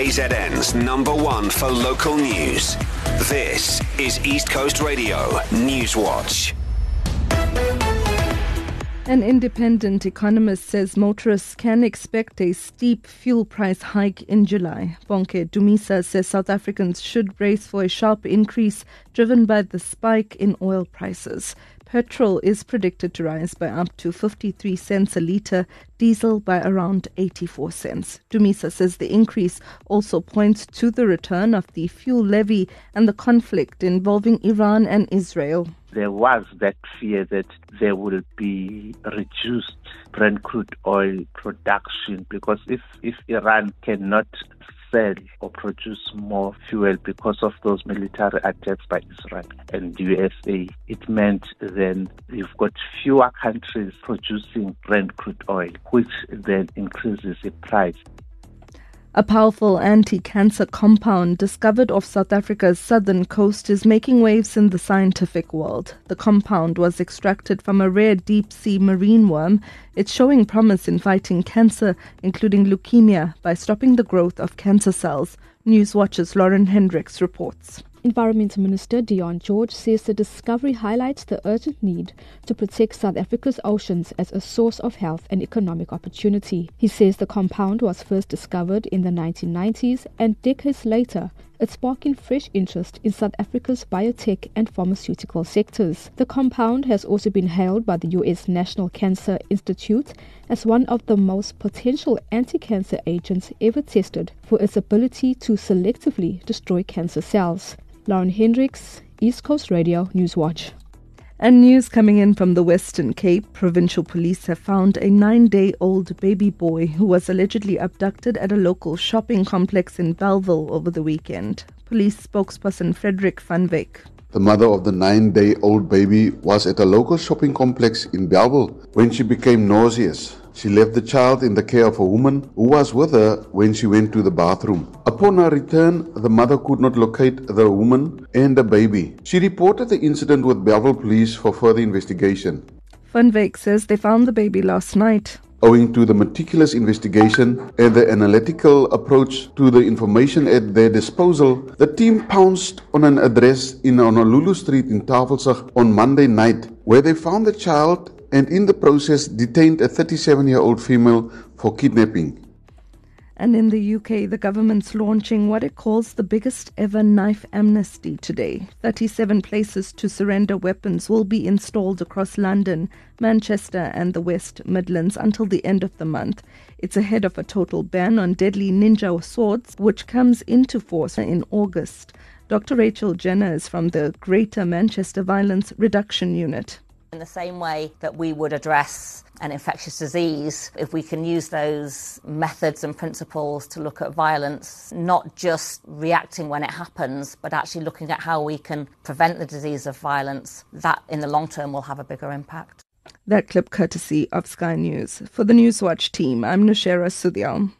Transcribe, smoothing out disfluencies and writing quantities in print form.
KZN's #1 for local news. This is East Coast Radio News Watch. An independent economist says motorists can expect a steep fuel price hike in July. Bonke Dumisa says South Africans should brace for a sharp increase driven by the spike in oil prices. Petrol is predicted to rise by up to 53 cents a litre, diesel by around 84 cents. Dumisa says the increase also points to the return of the fuel levy and the conflict involving Iran and Israel. There was that fear that there will be reduced Brent crude oil production because if Iran cannot sell or produce more fuel because of those military attacks by Israel and USA, it meant then you've got fewer countries producing Brent crude oil, which then increases the price. A powerful anti-cancer compound discovered off South Africa's southern coast is making waves in the scientific world. The compound was extracted from a rare deep-sea marine worm. It's showing promise in fighting cancer, including leukemia, by stopping the growth of cancer cells. Newswatch's Lauren Hendricks reports. Environmental Minister Deon George says the discovery highlights the urgent need to protect South Africa's oceans as a source of health and economic opportunity. He says the compound was first discovered in the 1990s and decades later it's sparking fresh interest in South Africa's biotech and pharmaceutical sectors. The compound has also been hailed by the US National Cancer Institute as one of the most potential anti-cancer agents ever tested for its ability to selectively destroy cancer cells. Lauren Hendricks, East Coast Radio Newswatch. And news coming in from the Western Cape. Provincial police have found a 9-day-old baby boy who was allegedly abducted at a local shopping complex in Bellville over the weekend. Police spokesperson Frederick van Wyk. The mother of the 9-day-old baby was at a local shopping complex in Bellville when she became nauseous. She left the child in the care of a woman who was with her when she went to the bathroom. Upon her return, the mother could not locate the woman and the baby. She reported the incident with Bellville police for further investigation. Van Wyk says they found the baby last night. Owing to the meticulous investigation and the analytical approach to the information at their disposal, the team pounced on an address in Honolulu Street in Tafelsig on Monday night, where they found the child and in the process detained a 37-year-old female for kidnapping. And in the UK, the government's launching what it calls the biggest ever knife amnesty today. 37 places to surrender weapons will be installed across London, Manchester and the West Midlands until the end of the month. It's ahead of a total ban on deadly ninja swords, which comes into force in August. Dr. Rachel Jenner is from the Greater Manchester Violence Reduction Unit. In the same way that we would address an infectious disease, if we can use those methods and principles to look at violence, not just reacting when it happens, but actually looking at how we can prevent the disease of violence, that in the long term will have a bigger impact. That clip courtesy of Sky News. For the Newswatch team, I'm Nushera Sudhyal.